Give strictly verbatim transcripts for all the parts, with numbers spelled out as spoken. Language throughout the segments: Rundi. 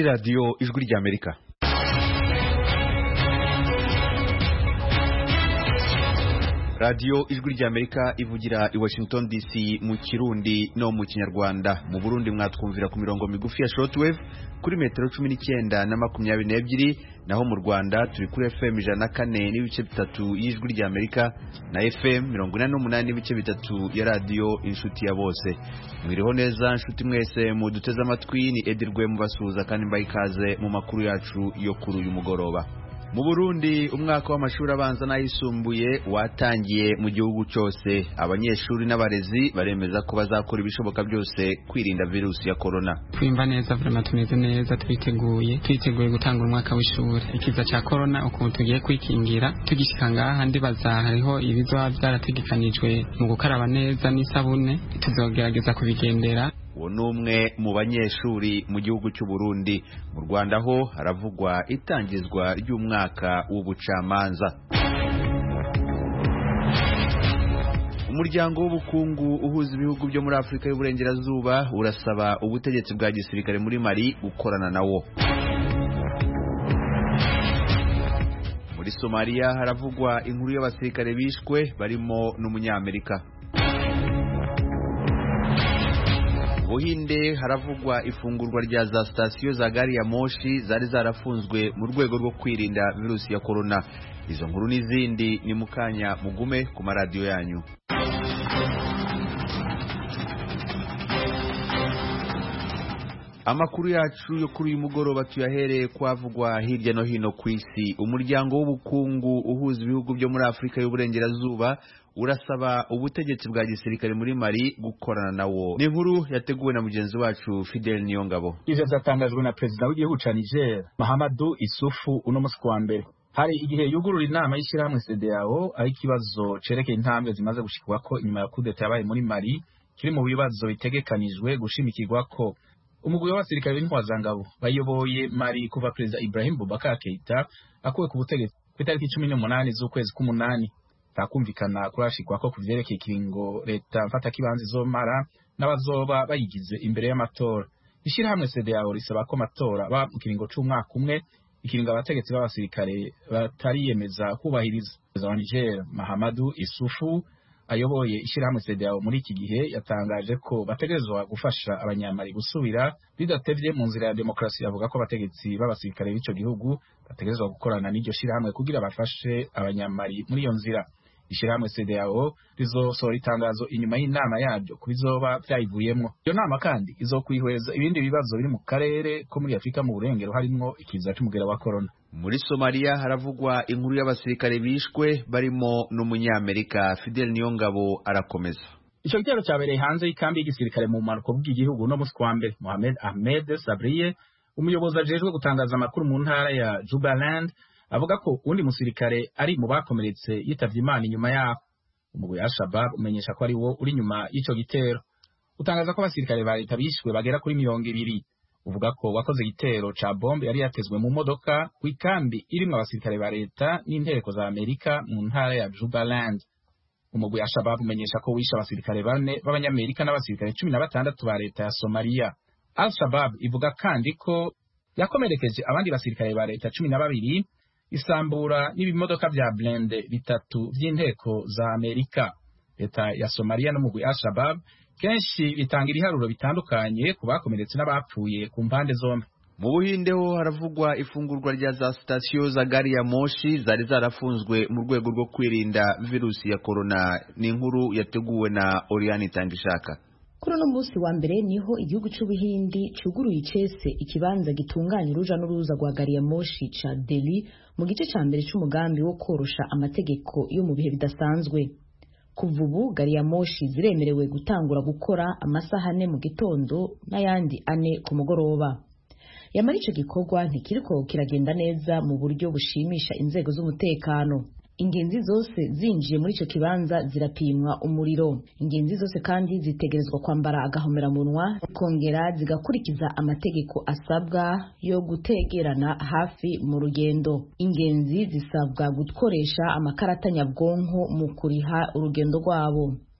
ni radio Ijwi ry'Amerika. Radio Ijwi ry'Amerika ivugira i Washington D C mu Kirundi no mu Kinyarwanda. Mu Burundi mwatwumvira ku mirongo migufi ya shortwave kuri metero cumi n'icyenda na makumyabiri n'ebyiri, naho mu Rwanda turi kuri F M ijana na kane n'ibice bitatu y'Ijwi ry'Amerika na F M mirongo inani n'umunani n'ibice bitatu ya radio Inshuti ya Bose. Mwiriho neza nshuti mwese mu duteze amatwi, ni Edirwe mubasuhuza kandi mbaye ikaze mu makuru yacu yo kuri uyu mugoroba. Mu Burundi umwaka w'amashuri abanza n'ayisumbuye watangiye mu gihugu cyose. Abanyeshuri n'abarezi baremeza ko bazakora ibishoboka byose kwirinda virusi ya corona. Twimba neza vraiment tumeze neza, twiteguye twiteguye gutanga umwaka w'ishuri. Ikiza cya corona ukuntu tugiye kwikingira tugishika ngaha ndibaza hariho ibizoba byarategekanijwe mu gukaraba neza n'isabune, tuzogerageza kubigendera. Uwo numwe mu banyeshuri mu gihugu cy'u Burundi. Mu Rwanda ho haravugwa itangizwa ry'umwaka w'ubucamanza. Umuryango w'ubukungu uhuza ibihugu byo muri Afrika y'Uburengerazuba urasaba ubutegetsi bwa gisirikare muri Mali gukorana nawo. Muri Somalia haravugwa inkuru y'abasirikare bishwe barimo n'umunyamerika. Buhinde haravugwa ifungurwa rya za sitasiyo za gari ya moshi zari zarafunzwe mu rwego rwo kwirinda virusi ya corona. Izo nkuru n'izindi ni mukanya mugume ku maradiyo yanyu. Amakuru yacu yo kuri uyu mugoroba tuyahereye kwavugwa hirya no hino ku isi. Umuryango w'ubukungu uhuza ibihugu byo muri Afrika y'Uburengerazuba urasaba ubutegetsi bwa gisirikare muri Mali gukorana nawo. Ni inkuru yateguwe na mugenzi wacu Fidel Niyongabo. Ivyo vyatangajwe na president w'igihugu ca Niger, Mahamadou Issoufou, uno musi wa mbere. Hari igihe yugurura inama y'ishirahamwe C E D E A O ari ikibazo cerekeye intambwe zimaze gushikirwako inyuma ya coup d'etat yabaye muri Mali, kiri mu bibazo bitegekanijwe gushimikirwako. Umugwi w'abasirikare b'intwazangabo bayoboye Mali kuva president Ibrahim Boubacar Keïta akuwe ku butegetsi ku itariki cumi n'umunani z'ukwezi k'umunani. Takumvikana kurashikwa ko kuvyerekeye ikiringo leta mfata kibanza izomara n'abazoba bayigize imbere y'amatora. Ishirahamwe C E D E A O risaba ko amatora ba mu kiringo c'umwaka umwe, ikiringo abategetsi b'abasirikare batariyemeza kubahiriza. President wa Niger Mahamadou Issoufou ayoboye ishirahamwe C E D E A O muri iki gihe yatangaje ko bategerezwa gufasha abanyamali gusubira bidatevye mu nzira ya demokrasi. Avuga ko abategetsi b'abasirikare b'ico gihugu bategerezwa gukorana n'iryo shirahamwe kugira bafashe abanyamali muri iyo nzira. Ishirahamwe C E D E A O rizosohora itangazo inyuma y'inama yaryo kubizoba vyayivuyemwo. Iyo nama kandi izokwihweza ibindi bibazo biri mu karere ko muri Afrika mu burengero harimwo ikiza c'umugera wa corona. Muri Somalia haravugwa inkuru y'abasirikare bishwe barimo n'umunyamerika. Fidel Niyongabo arakomeza. Ico gitero cyabereye hanze y'ikambi y'igisirikare mu manuko bw'igihugu no musi wa mbere. Mohamed Ahmed Sabriye, umuyobozi ajejwe gutangaza amakuru mu ntara ya Jubaland, avuga ko undi musirikare ari mu bakomeretse yitavye Imana inyuma yaho. Umugwi wa Al-Shabaab umenyesha ko ari wo uri nyuma y'ico gitero. Utangaza ko abasirikare ba leta bishwe bagera kuri mirongo ibiri. Uvuga ko wakoze igitero ca bombe yari yatezwe mu modoka ku ikambi irimwo abasirikare ba leta n'inteko za Amerika mu ntara ya Jubaland. Umugwi wa Al-Shabaab umenyesha ko wishe abasirikare bane b'abanyamerika n'abasirikare cumi na batandatu ba leta ya Somalia. Al-Shabaab ivuga kandi ko yakomerekeje abandi basirikare ba leta cumi na babiri, isambura n'ibimodoka vya blende bitatu vy'inteko za Amerika. Leta ya Somalia n'umugwi Al-Shabaab kenshi bitanga ibiharuro bitandukanye ku bakomeretse n'abapfuye ku mpande zombi. Mu Buhinde ho haravugwa ifungurwa rya za sitasiyo za gari ya moshi zari zarafunzwe mu rwego rwo kwirinda virusi ya corona. Ni inkuru yateguwe na Oriane Tangishaka. Kuri no musi wa mbere niho igihugu c'Ubuhindi cuguruye icese ikibanza gitunganya uruja n'uruza rwa gari ya moshi ca Delhi mu gice ca mbere c'umugambi wo korosha amategeko yo mu bihe bidasanzwe. Kuva ubu gari ya moshi ziremerewe gutangura gukora amasaha ane mu gitondo n'ayandi ane ku mugoroba. Yamara ico gikorwa ntikiriko kiragenda neza mu buryo bushimisha inzego z'umutekano. Ingenzi zose zinjiye muri ico kibanza zirapimwa umuriro. Ingenzi zose kandi zitegerezwa kwambara agahomeramunwa, kongera zigakurikiza amategeko asabwa yo gutegerana hafi mu rugendo. Ingenzi zisabwa gukoresha amakarata nyabwonko mu kuriha urugendo rwabo.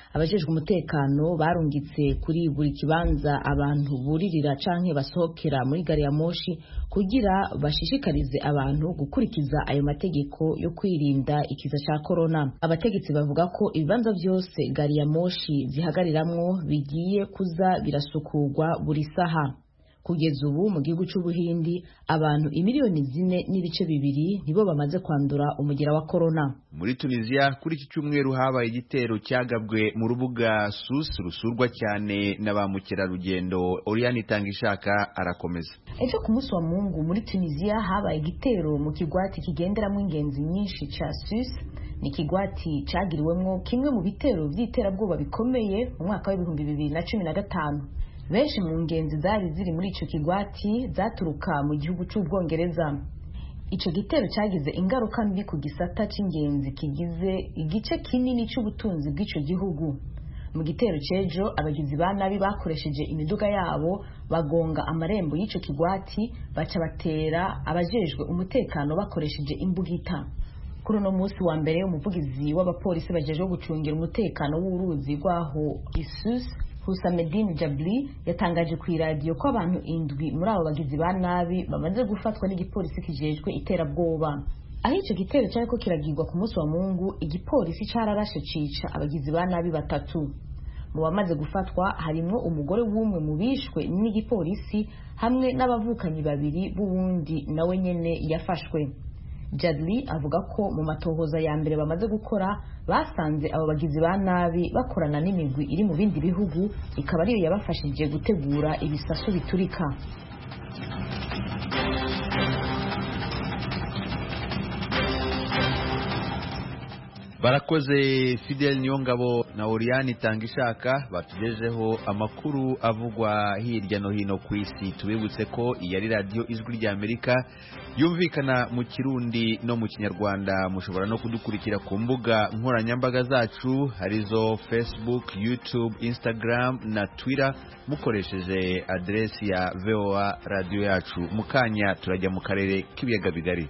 abajejwe umutekano barungitse kuri buri kibanza abantu buririra canke basohokera muri gari ya moshi kugira bashishikarize abantu gukurikiza ayo mategeko yo kwirinda ikiza ca corona. Abategetsi bavuga ko ibibanza vyose gari ya moshi zihagariramwo bigiye kuza birasukurwa buri saha. Kugeza ubu mu gihugu c'Ubuhindi abantu imiliyoni zine n'ibice bibiri nibo bamaze kwandura umugera wa corona. Muri Tunisia kuri iki cyumweru habaye igitero cyagabwe mu rubuga Sus rusurwa cyane na ba mukerarugendo. Oriane Itangishaka arakomeza. Ejo ku munsi wa Mungu muri Tunisia habaye igitero mu kigwati kigenderamwo ingenzi nyinshi ca Sus. Ni kigwati cagiriwemwo kimwe mu bitero vy'iterabwoba bikomeye mu mwaka w'ibihumbi bibiri na cumi na gatanu. Benshi mu ngenzi zari ziri muri ico kigwati zaturuka mu gihugu c'Ubwongereza. Ico gitero cyagize ingaruka mbi ku gisata c'ingenzi kigize igice kinini c'ubutunzi bw'ico gihugu. Mu gitero cejo abagizi ba nabi bakoresheje imiduga yabo bagonga amarembo y'ico kigwati baca batera abajejwe umutekano bakoresheje imbugita. Kuri uno munsi wa mbere umuvugizi w'abapolisi bajeje gucungira umutekano w'uruzi rwaho Isus Husamedin Jabli yatangaje ku radio ko abantu indwi muri abo bagizi ba nabi bamaze gufatwa n'igipolisi kijejwe iterabwoba. Aho ico gitero cyariko kiragirwa ku munsi wa Mungu, igipolisi cararashe cica abagizi ba nabi batatu. Mu bamaze gufatwa harimwo umugore w'umwe mu bishwe n'igipolisi hamwe n'abavukanyi babiri b'uwundi nawe nyene yafashwe. Jadli avuga ko mu matohoza ya mbere bamaze gukora basanze abo bagizi ba nabi bakorana n'imigwi iri mu bindi bihugu, ikaba ariyo yabafashije gutegura ibisasu biturika. Barakoze Fidel Niyongabo na Oriane Itangishaka batugejeho amakuru avugwa hirya no hino ku isi. Tubibutse ko iyi ari radio Ijwi rya Amerika yumvikana mu Kirundi no mu Kinyarwanda. Mushobora no kudukurikira ku mbuga nkoranyambaga zacu harizo Facebook, YouTube, Instagram na Twitter mukoresheje adresi ya V O A radio yacu. Mukanya turajya mu karere k'ibiyaga bigari.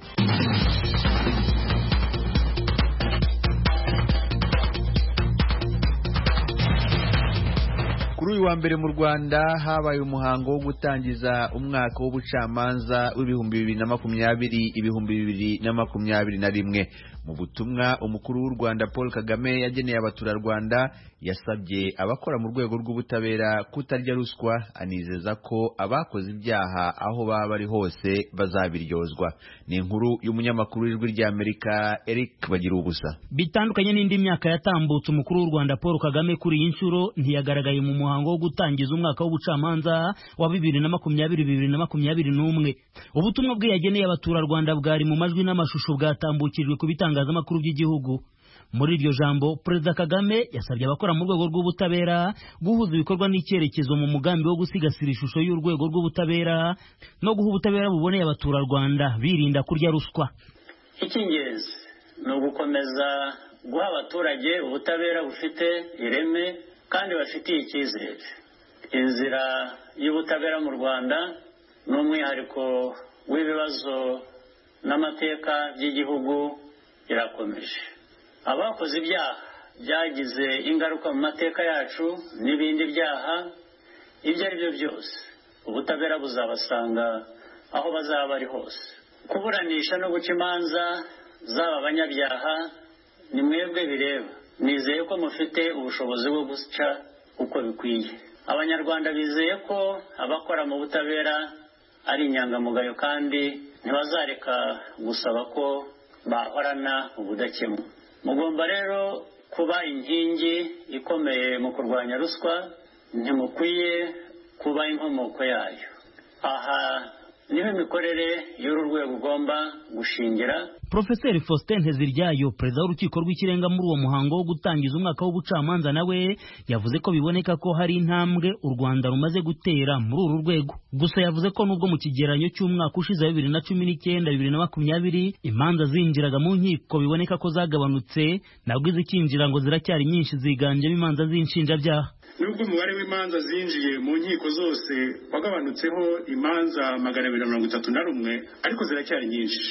Kuri uyu wa mbere mu Rwanda habaye umuhango wo gutangiza umwaka w'ubucamanza w'ibihumbi bibiri na makumyabiri ibihumbi bibiri na makumyabiri na rimwe. Mu butumwa umukuru w'u Rwanda Paul Kagame yageneye abaturarwanda yasabye abakora mu rwego rw'ubutabera kutarya ruswa, anizeza ko abakoze ibyaha aho baba bari hose bazabiryozwa. Ni inkuru y'umunyamakuru w'Ijwi rya Amerika Eric Bagirubusa. Bitandukanye n'indi myaka yatambutse, umukuru w'u Rwanda Paul Kagame kuri iyi nshuro ntiyagaragaye mu muhango wo gutangiza umwaka w'ubucamanza wa bibiri na makumyabiri bibiri na makumyabiri n'umwe. Ubutumwa bwe yageneye abaturarwanda bwari mu majwi n'amashusho bwatambukijwe ku bitangazamakuru by'igihugu. Muri iryo jambo Perezida Kagame yasabye abakora mu rwego rw'ubutabera guhuza ibikorwa n'icyerekezo mu mugambi wo gusigasira ishusho y'urwego rw'ubutabera no guha ubutabera buboneye abaturarwanda birinda kurya ruswa. Icy'ingenzi ni ugukomeza guha abaturage ubutabera bufite ireme kandi bafitiye icyizere. Inzira y'ubutabera mu Rwanda ni umwihariko w'ibibazo n'amateka by'igihugu irakomeje. Abakoze ibyaha byagize ingaruka mu mateka yacu n'ibindi byaha ibyo ari byo byose, ubutabera buzabasanga aho bazaba bari hose. Kuburanisha no guca imanza z'aba banyabyaha ni mwebwe bireba. Nizeye ko mufite ubushobozi bwo guca uko bikwiye. Abanyarwanda bizeye ko abakora mu butabera ari inyangamugayo kandi ntibazareka gusaba ko bahorana ubudakemwa. Mugomba rero kuba inkingi ikomeye mu kurwanya ruswa, ntimukwiye kuba inkomoko yayo. Aha niho imikorere y'uru rwego ugomba gushingira. Profeseri Faustin Nteziryayo, perezida w'urukiko rw'ikirenga muri uwo muhango wo gutangiza umwaka w'ubucamanza, nawe yavuze ko biboneka ko hari intambwe u Rwanda rumaze gutera muri uru rwego. Gusa yavuze ko nubwo mu kigeranyo cy'umwaka ushize bibiri na cumi n'icyenda bibiri na makumyabiri imanza zinjiraga mu nkiko biboneka ko zagabanutse, nabwo izikinjira ngo ziracyari nyinshi, ziganjemo imanza z'inshinjabyaha. Nubwo umubare w'imanza zinjiye mu nkiko zose wagabanutseho imanza magana abiri na mirongo itatu na rumwe, ariko ziracyari nyinshi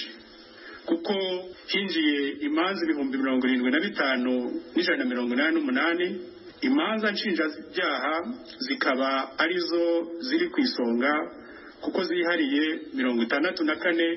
kuko hinjiye imanza ibihumbi mirongo irindwi na bitanu n'ijana na mirongo inani n'umunani, imanza nshinjabyaha zikaba arizo ziri ku isonga kuko zihariye mirongo itandatu na kane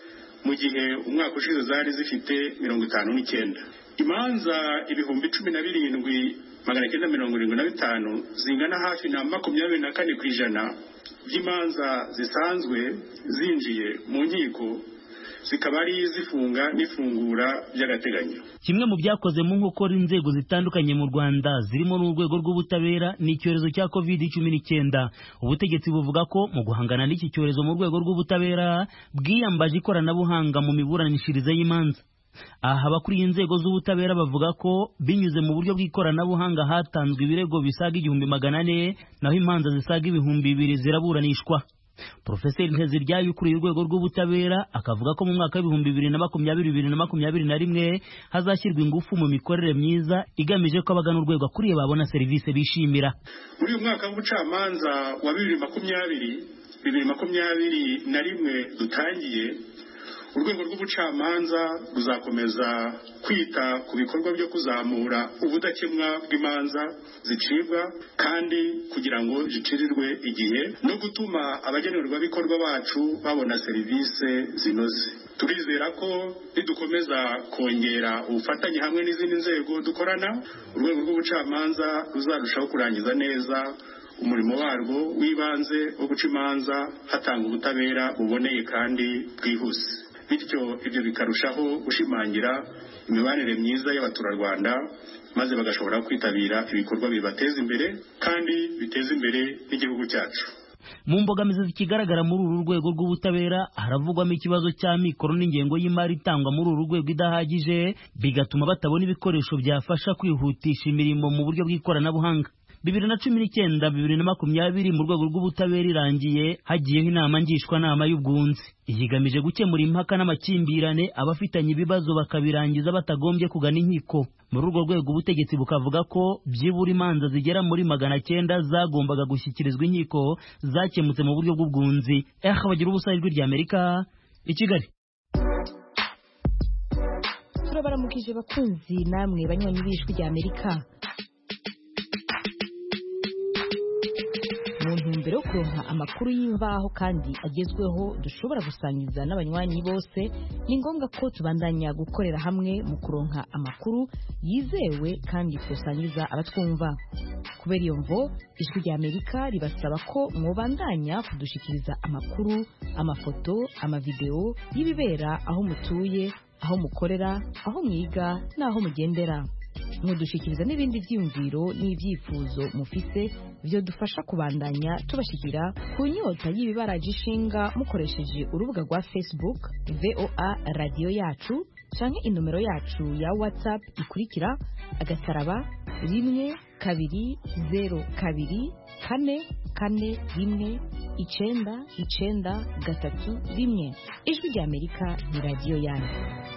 mu gihe umwaka ushize zari zifite mirongo itanu n'icyenda. Imanza ibihumbi cumi na birindwi magana cyenda mirongo irindwi na bitanu zingana hafi na makumyabiri na kane ku ijana by'imanza zisanzwe zinjiye mu nkiko zikaba ari zifunga n'ifungura by'agateganyo. Kimwe mu byakoze mu nkokora inzego zitandukanye mu Rwanda zirimo n'urwego rw'ubutabera ni icyorezo cya covid cumi n'icyenda. Ubutegetsi buvuga ko mu guhangana n'iki cyorezo mu rwego rw'ubutabera bwiyambaje ikoranabuhanga mu miburanishirize y'imanza. Aha abakuriye inzego z'ubutabera bavuga ko binyuze mu buryo bw'ikoranabuhanga hatanzwe ibirego bisaga igihumbi magana ane naho imanza zisaga ibihumbi bibiri ziraburanishwa. Profeseri Nteziryayo ukuriye urwego rw'ubutabera akavuga ko mu mwaka w'ibihumbi bibiri na makumyabiri bibiri na makumyabiri na rimwe hazashyirwa ingufu mu mikorere myiza igamije ko abagana urwego akuriye babona serivisi bishimira. Muri uyu mwaka w'ubucamanza wa bibiri makumyabiri bibiri makumyabiri na rimwe dutangiye, urwego rw'ubucamanza ruzakomeza kwita ku bikorwa byo kuzamura ubudakemwa bw'imanza zicibwa kandi kugira ngo zicirirwe igihe no gutuma abagenerwabikorwa bacu babona serivisi zinoze. Turizera ko nidukomeza kongera ubufatanye hamwe n'izindi nzego dukorana, urwego rw'ubucamanza ruzarushaho kurangiza neza umurimo warwo w'ibanze wo guca imanza hatanga ubutabera buboneye kandi bwihuse. Bityo ibyo bikarushaho gushimangira imibanire myiza y'abaturarwanda maze bagashobora kwitabira ibikorwa bibateza imbere kandi biteza imbere n'igihugu cyacu. Mu mbogamizi zikigaragara muri uru rwego rw'ubutabera haravugwamo ikibazo cya mikoro n'ingengo y'imari itangwa muri uru rwego idahagije, bigatuma batabona ibikoresho byafasha kwihutisha imirimo mu buryo bw'ikoranabuhanga. bibiri na cumi n'icyenda bibiri na makumyabiri mu rwego rw'ubutabera irangiye hagiyeho inama ngishwanama y'ubwunzi igamije gukemura impaka n'amakimbirane abafitanye ibibazo bakabirangiza batagombye kugana inkiko. Muri urwo rwego ubutegetsi bukavuga ko byibura imanza zigera muri magana cyenda zagombaga gushyikirizwa inkiko zakemutse mu buryo bw'ubwunzi. Eh bagira ubusa ijwi rya Amerika i Kigali. Turabaramukije bakunzi namwe banywanyi b'ijwi rya Amerika. Mu ntumbero yo kuronka amakuru y'imvaho kandi agezweho dushobora gusangiza n'abanywanyi bose, ni ngombwa ko tubandanya gukorera hamwe mu kuronka amakuru yizewe kandi tusangiza abatwumva. Kubera iyo mvo ijwi rya Amerika ribasaba ko mwobandanya kudushikiriza amakuru, amafoto, amavideo y'ibibera aho mutuye, aho mukorera, aho mwiga n'aho mugendera. Mudushikiriza n'ibindi vyiyumviro n'ivyifuzo mufise byo dufasha kubandanya tubashikira ku nyota y'ibibaraje ishinga mukoresheje urubuga rwa Facebook V O A Radio Yacu canke inomero yacu ya WhatsApp ikurikira agasaraba rimwe kabiri zero kabiri kane kane rimwe icenda icenda gatatu rimwe. Ijwi rya Amerika ni radio yanyu.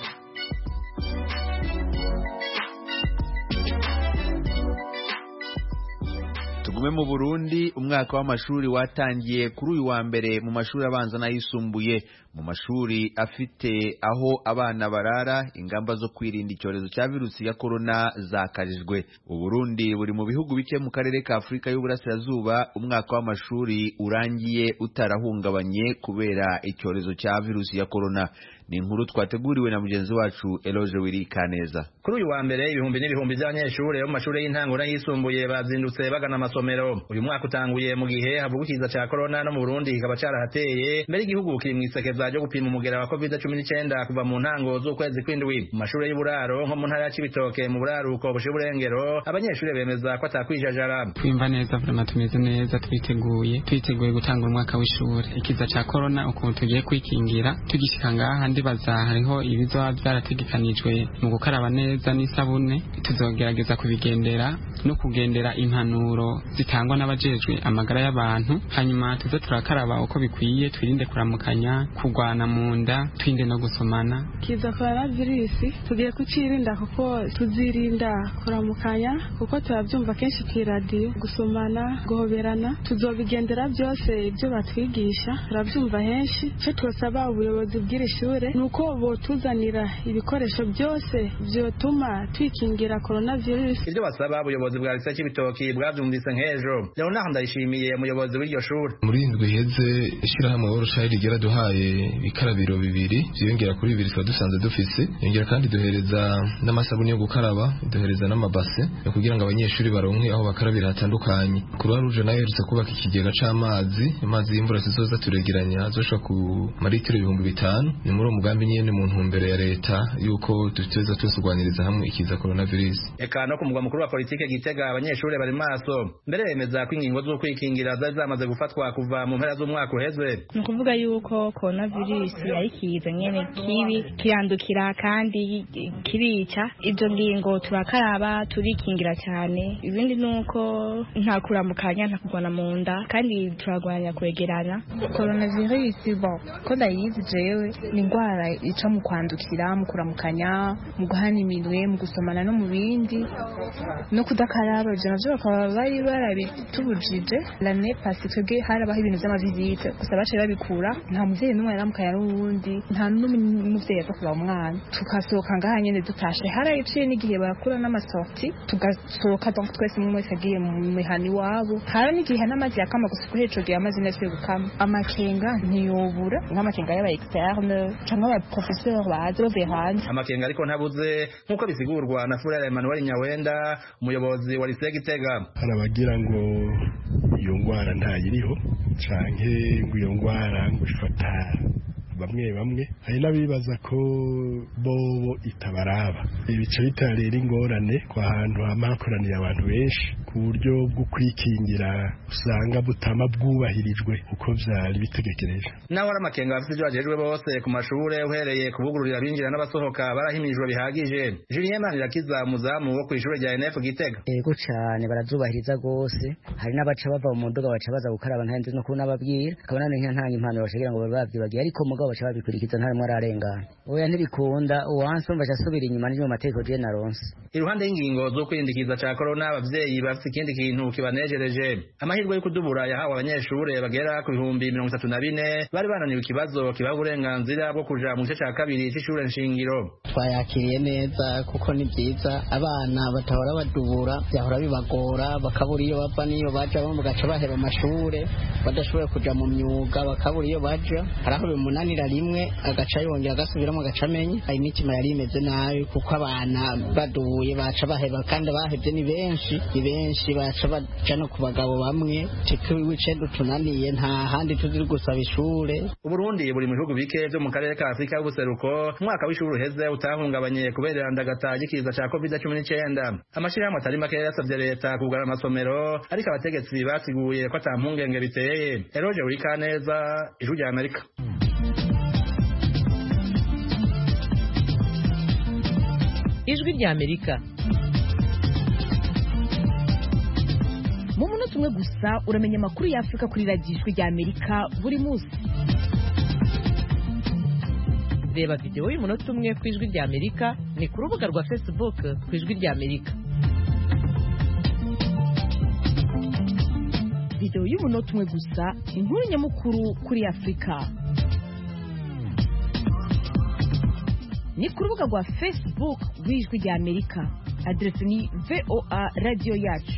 Tugume mu Burundi, umwaka w'amashuri watangiye kuri uyu wa mbere mu mashuri abanza n'ayisumbuye. Mu mashuri afite aho abana barara, ingamba zo kwirinda icyorezo cya virusi ya corona zakajijwe. Uburundi buri mu bihugu bike mu karere ka Afurika y'Uburasirazuba umwaka w'amashuri urangiye utarahungabanye kubera icyorezo cya virusi ya corona. Ni inkuru twateguriwe na mugenzi wacu Eloge Wirikaneza. Kuri uyu wa mbere ibihumbi n'ibihumbi by'abanyeshuri bo mu mashuri y'intango n'ayisumbuye bazindutse bagana amasomero. Uyu mwaka utanguye mu gihe havuga ikiza cya corona no mu Burundi kikaba cyarahateye, mbere igihugu kiri mu isekeza ryo gupima umugera wa covid cumi n'icyenda kuva mu ntango z'ukwezi kw'indwi. Mu mashuri y'uburaro nko mu ntara ya Cibitoke mu buraruko bushe burengero, abanyeshuri bemeza ko atakwijajara. Twimva neza, vraiment tumeze neza, twiteguye twiteguye gutanga umwaka w'ishuri. Ikiza cya corona ukuntu tugiye kwikingira tugishika ngaha ndibaza hariho ibizoba byarategekanijwe mu gukaraba neza n'isabune, tuzogerageza kubigendera no kugendera impanuro zitangwa n'abajejwe amagara y'abantu, hanyuma tuze turakaraba uko bikwiye, twirinde kuramukanya, kugwana mu nda, twinde no gusomana. Kiza corona virusi tugiye kucirinda kuko tuzirinda kuramukanya kuko turabyumva kenshi ku radio, gusomana, guhoberana, tuzobigendera byose ibyo batwigisha turabyumva henshi. Cyo twasaba ubuyobozi bw'iri shuri dukore nuko botuzanira ibikoresho byose vyotuma twikingira coronavirus. Ibyo basaba ubuyobozi bwa Lycée Cibitoki bwavyumvise nk'ejo. Leonard Ndayishimiye umuyobozi w'iryo shuri. Muri indwi iheze ishirahamwe Worshire rigera duhaye ibikarabiro bibiri byiyongera kuri bibiri twa dusanze dufise, yongera kandi duhereza n'amasabuni yo gukaraba, duhereza n'amabase yo kugira ngo abanyeshuri baronke aho bakarabira hatandukanye. Croix Rouge nayo iherutse kubaka ikigega c'amazi, amazi y'imvura zizoza turegeranya azosha ku maritiro ibihumbi bitanu. Ni muri uwo mugambi nyene mu ntumbero ya leta yuko tuteza tusurwaniriza hamwe ikiza coronavirus. Eka no ku mugwa mukuru wa politike Gitega abanyeshuri bari maso mbere yemeza ko ingingo zo kwikingira zari zamaze gufatwa kuva mu mpera z'umwaka uheze. Ni ukuvuga yuko coronavirus ari ikiza nyene kibi kirandukira kandi kirica. Ibyo ngingo turakaraba turikingira cyane, ibindi nuko nta kuramukanya nta kugwana mu nda kandi turagwanya kwegerana. Coronavirus bon ko ndayizi jewe ni indwara ica mu kwandukira, mu kuramukanya, mu guhana iminwe, mu gusomana no mu bindi no kudakaraba. Ivyo navyo bakaba bari barabitubujije l'année passée, twebwe harabaho ibintu vy'amavizite gusa baciye babikura, nta muvyeyi n'umwe yaramukanya n'uwundi, nta n'umuvyeyi yaza kuraba umwana, tukasohoka ngaha nyene dutashe. Harayiciye n'igihe barakura n'amasorti tugasohoka donc twese mu wese agiye mu mihani wabo. Hari n'igihe n'amazi yakama gusa kuri ico gihe amazi nase gukama. Amakenga ntiyobura nk'amakenga y'aba externe canke aba professeur bazo verande. Amakenga ariko ntabuze nkuko bisigurwa na Furere Emmanuel Nyawenda umuyobozi wa Lycée Gitega. Harabagira ngo iyo ngwara ntayiriho canke ngo iyo ngwara ngo ifata bamwe bamwe, hari n'abibaza ko bobo itabaraba. Ibice bitarera ingorane kwa hantu hamakoraniye abantu benshi ku buryo bwo kwikingira usanga butama bwubahirijwe uko vyari bitegekereje. Naho ari amakenga bafite ibyo bajejwe bose ku mashure uhereye kubugururira abinjira n'abasohoka barahimijwe bihagije. Julien Manirakiza umuzamu wo kw'ishure rya N F Gitega. Ego cyane barazubahiriza gose, hari n'abaca bava mu modoka baca baza gukaraba ntanze no kunababwira kabana n'intanya impano bashagira ngo babavyibagiye, ariko mugabo baca babikurikiza ntari mu ararengana. Oya ntibikunda uwansumva cyasubira inyuma n'ibyo mateko je naronse. Iruhande y'ingingo zo kwirindikiza ca corona abavyeyi bafite ikindi kintu kibanejereje. Amahirwe yo kudubura yahawe abanyeshure bagera ku bihumbi mirongo itatu na bine bari bananiwe ikibazo kibaha uburenganzira bwo kuja mu gice ca kabiri c'ishure nshingiro. Twayakiriye neza kuko ni byiza, abana batahora badubura byahora bibagora, bakabura iyo bava n'iyo baja, bamwe gaca baheba amashure badashoboye kuja mu myuga, bakabura iyo baja, haraho bimunanira rimwe agaca yongera agasubiramo agaca amenya. Imitima yari imeze nabi kuko abana badubuye baca baheba, kandi bahevye ni benshi ni benshi, baca baja no ku bagabo bamwe wice dutunaniye nta handi tuziri gusaba ishure. Uburundi buri mu bihugu bike vyo mu karere ka Afrika y'ubuseruko umwaka w'ishuri uheze utahungabanye kubera ndagata y'ikiza ca covid cumi n'icyenda. Amashirahamwe atari make yasavye leta kugara amasomero, ariko abategetsi basiguye ko ata mpungenge biteye. Eroje Urikaneza, Ijwi rya Amerika. Ijwi rya Amerika. Mu munota umwe gusa uramenya amakuru ya Afrika kuri radiyo Ijwi rya Amerika buri munsi. Reba video y'umunota umwe ku Ijwi rya Amerika ni ku rubuga rwa Facebook ku Ijwi rya Amerika. Video y'umunota umwe gusa, inkuru nyamukuru kuri Afrika. Ni ku rubuga rwa Facebook rw'Ijwi rya Amerika. Adresi ni V O A Radio Yacu.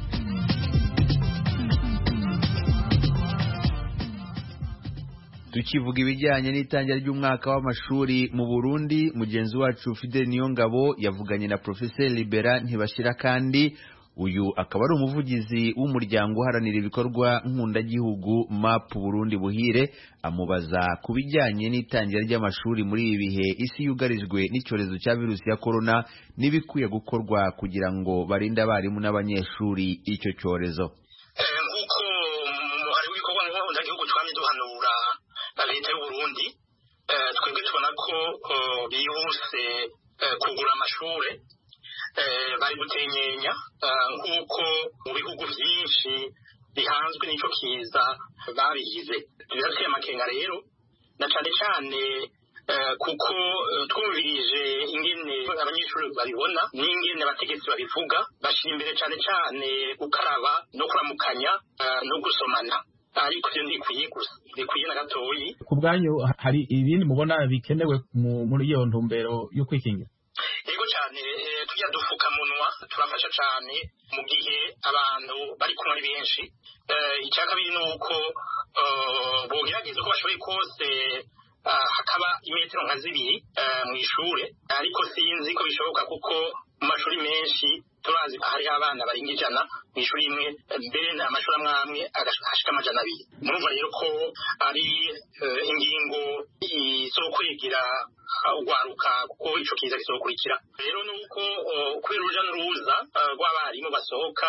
Tukivuga ibijyanye n'itangira ry'umwaka w'amashuri mu Burundi, mugenzi wacu Fidel Niyongabo yavuganye na Professeur Libera Ntibashira, kandi uyu akaba ari umuvugizi w'umuryango uharanira ibikorwa nkundagihugu M A P Burundi Buhire, amubaza ku bijyanye n'itangira ry'amashuri muri ibi bihe isi yugarijwe n'icyorezo cya virusi ya corona n'ibikwiye gukorwa kugira ngo barinde abarimu n'abanyeshuri icyo cyorezo. Nk'uko hari ibikorwa nkundagihugu twamye duhanura leta y'u Burundi, twebwe tubona ko bihuse kugura amashure bari gutenyenya nk'uko mu bihugu byinshi bihanzwe n'icyo kiza babigize. Birateye amakenga rero, na cyane cyane kuko twumvirije ingene abanyeshuri babibona n'ingene abategetsi babivuga, bashyira imbere cyane cyane gukaraba no kuramukanya no gusomana. ariko byo ntibikwiye gusa bikwiye na gatoyi. Ku bwanyu hari ibindi mubona bikenewe muri iyo ntumbero yo kwikingira? Yego cyane, tujya dufukamunwa turafasha cyane mu gihe abantu bari kumwe ari benshi. Icya kabiri ni uko bogerageza uko bashoboye kose hakaba imetero nka zibiri mu ishure, ariko sinzi ko bishoboka kuko mu mashuri menshi turazi hari abana barenga ijana mu ishuri imwe, mbere amashuri amwe amwe agashika amajana abiri. Murumva rero ko ari ingingo izokwegera ugwaruka kuko ico kiza kizokurikira. Rero nuko kubera uruja n'uruza rw'abarimu basohoka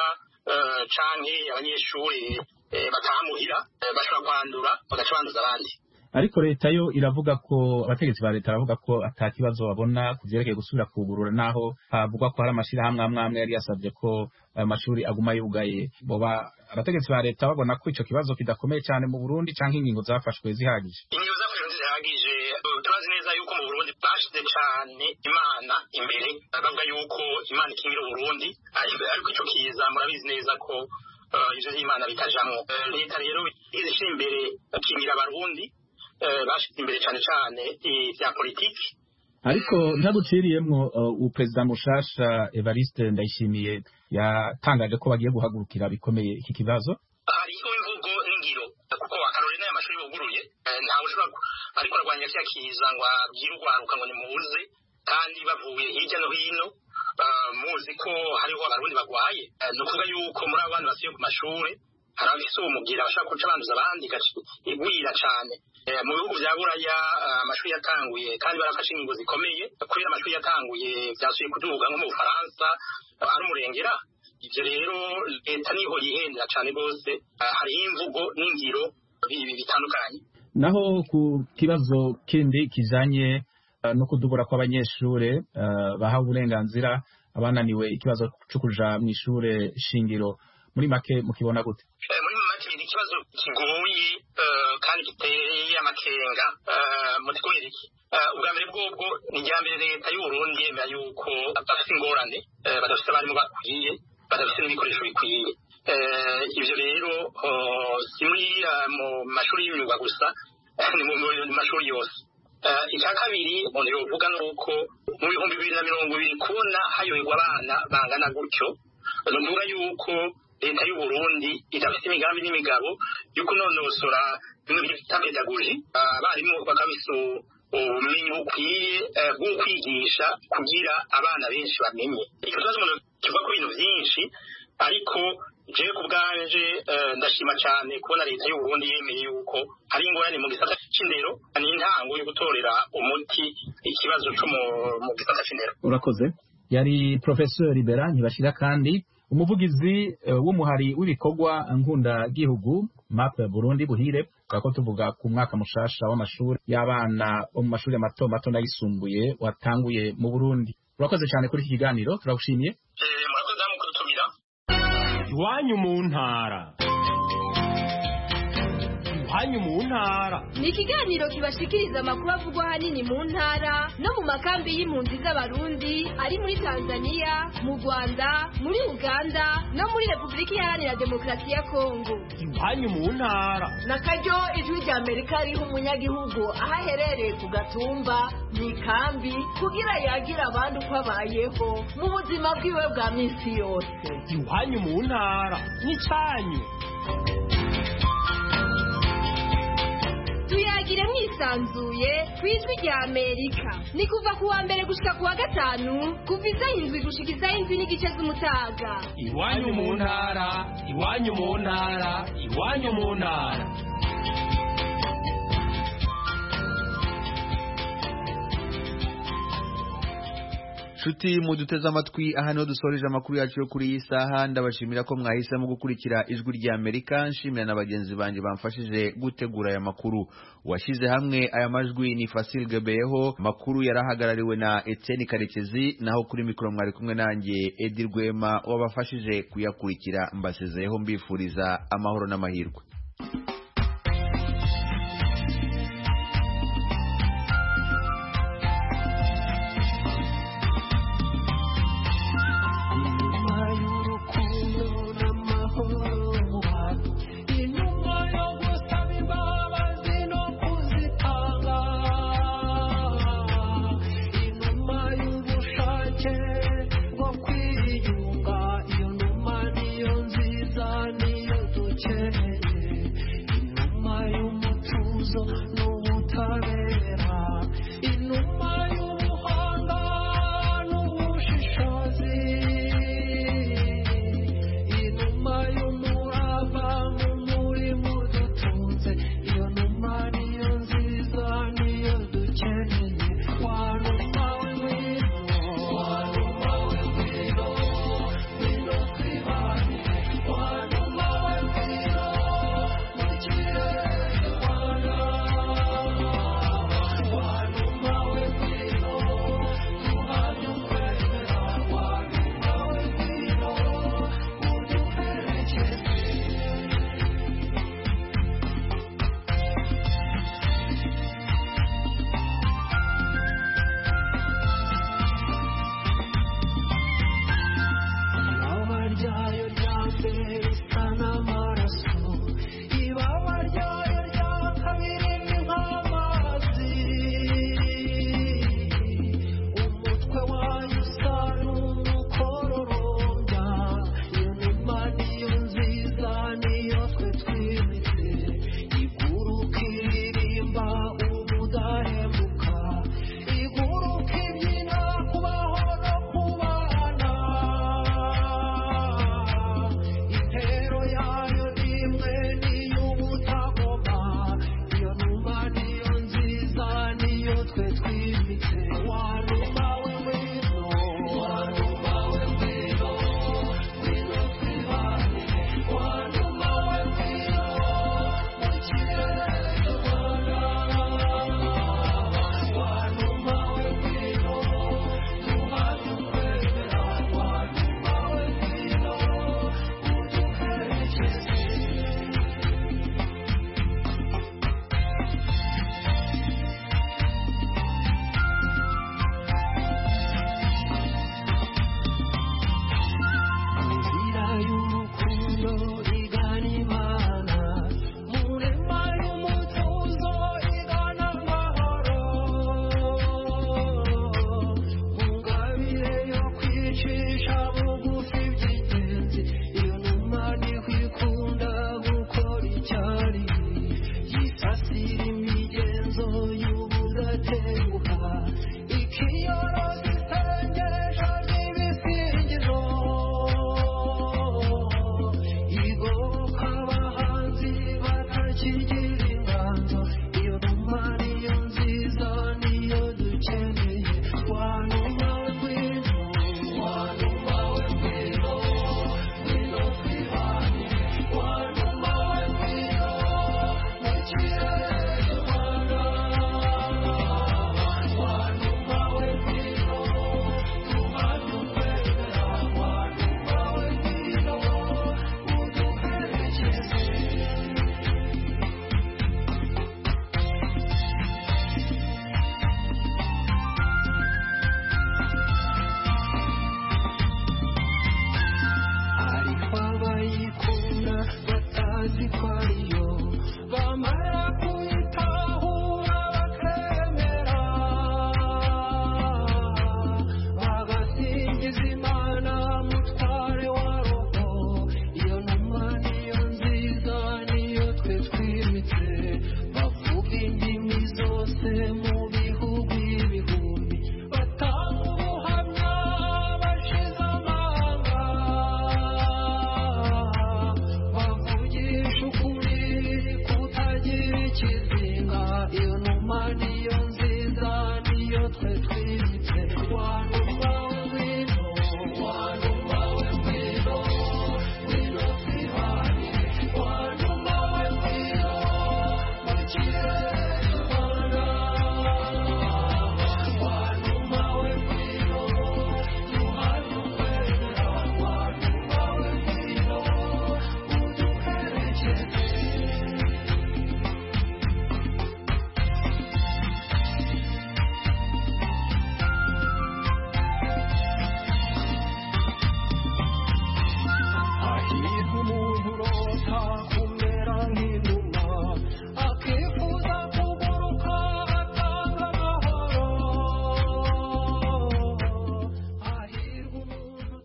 canke abanyeshuri batamuhira bashobora kwandura bagaca banduza abandi. Ariko leta yo iravuga ko abategetsi ba leta baravuga ko ata kibazo babona kuvyerekeye gusubira kugurura, naho havugwa ko hari amashirahamwe amwe amwe yari yasabye ko ayo mashuri aguma yugaye. Boba abategetsi ba leta babona ko ico kibazo kidakomeye cyane mu Burundi canke ingingo zafashwe zihagije? Ingingo zafashwe zihagije. Turazi neza yuko mu Burundi bashize cyane Imana imbere, bavuga yuko Imana ikingira Burundi, ariko ico kiza murabizi neza ko ivyo vy'Imana bitajamwo. Leta rero izishira imbere akingira abarundi, bashize imbere cyane cyane vya politiki. Ariko ntaguciriyemwo uperezida mushasha Evariste Ndayishimiye yatangaje ko bagiye guhagurukira bikomeye iki kibazo. Hariho imvugo n'ingiro kuko akarori n'aya mashuri buguruye, ntawe ushobora ariko arwanya kya kiza ngo abwire urwaruka ngo nimuze, kandi bavuye hirya no hino muzi ko hariho abarundi bagwaye. Ni ukuvuga yuko muri abo bandi basubiye ku mashuri hari abafise umugira bashaka kuca banduza abandi igwira cane. Mu bihugu vya Buraya amashuri yatanguye kandi barafashe ingingo zikomeye kubera amashuri yatanguye vyasubiye kuduga nko mu Bufaransa ari umurengera. Ivyo rero leta niho yihendera cane gose, hariho imvugo n'ingiro bitandukanye. Naho ku kibazo kindi kijanye no kudubura kw'abanyeshure bahawe uburenganzira abananiwe ikibazo cyo kuja mu ishure shingiro, muri make mukibona gute? Muri make ni ikibazo kigoye kandi giteye amakenga. Mutikubera iki? Ubwa mbere bwobwo ni irya mbere leta y'u Burundi yemera yuko bafite ingorane, badafite abarimu bakwiye, badafite n'ibikoresho bikwiye. Ivyo rero si muri mu mashuri y'imyuga gusa, ni mu mashuri yose. Icya kabiri umuntu yovuga ni uko mu bihumbi bibiri na mirongo ibiri kubona hayoberwa abana bangana gutyo, ni ukuvuga yuko leta y'u Burundi idafite imigambi n'imigabo yo kunonosora bimwe bita pedagogi, abarimu bakabisa ubumenyi bukwiye bwo kwigisha kugira abana benshi bamenye. Icyo kibazo umuntu kivuga ku bintu byinshi, ariko jewe ku bwanje ndashima cyane kubona leta y'u Burundi yemeye yuko hari ingorane mu gisata c'indero, ni intango yo gutorera umuti ikibazo cyo mu gisata c'indero. Urakoze. Yari Professeur Libera Ntibashira kandi umuvugizi w'umuhari w'ibikorwa nkunda gihugu M A P Burundi Buhire, kako tuvuga ku mwaka mushasha w'amashuri y'abana bo mu mashuri mato mato n'ayisumbuye watanguye mu Burundi. Urakoze cyane kuri iki kiganiro, turagushimiye. Eh murakoze mu kudutumira. Iwanyu mu ntara. Iwanyu mu ntara ni ikiganiro kibashikiriza amakuru avugwa ahanini mu ntara no mu makambi y'impunzi z'abarundi ari muri Tanzania, mu Rwanda, muri Uganda no muri Repubulika Iharanira Demokarasi ya Kongo. Iwanyu mu ntara nakaryo ijwi rya Amerika riha umunyagihugu aho aherereye ku gatumba mu ikambi kugira yagira abandi uko abayeho mu buzima bwiwe bwa minsi yose. Iwanyu mu ntara n'icyanyu. Tuyagire mwisanzuye kwijwi rya Amerika. Ni kuva kuwa mbere gushika kuwa gatanu kuva isaha indwi gushika isaha indwi n'igice z'umutaga. Iwanyu mu ntara, iwanyu mu ntara, iwanyu mu ntara. Shuti muduteze amatwi aha niho dusoreje amakuru yacu yo kuri iyi saha. Ndabashimira ko mwahisemo gukurikira ijwi rya Amerika. Nshimira na bagenzi banjye bamfashije gutegura aya makuru. Washize hamwe aya majwi ni Fasil Gebeho. Makuru yarahagarariwe na Etienne Karekezi, naho kuri mikoro mwari kumwe nanjye Edi Rwema wabafashije kuyakurikira. Mbasezeyeho mbifuriza amahoro n'amahirwe.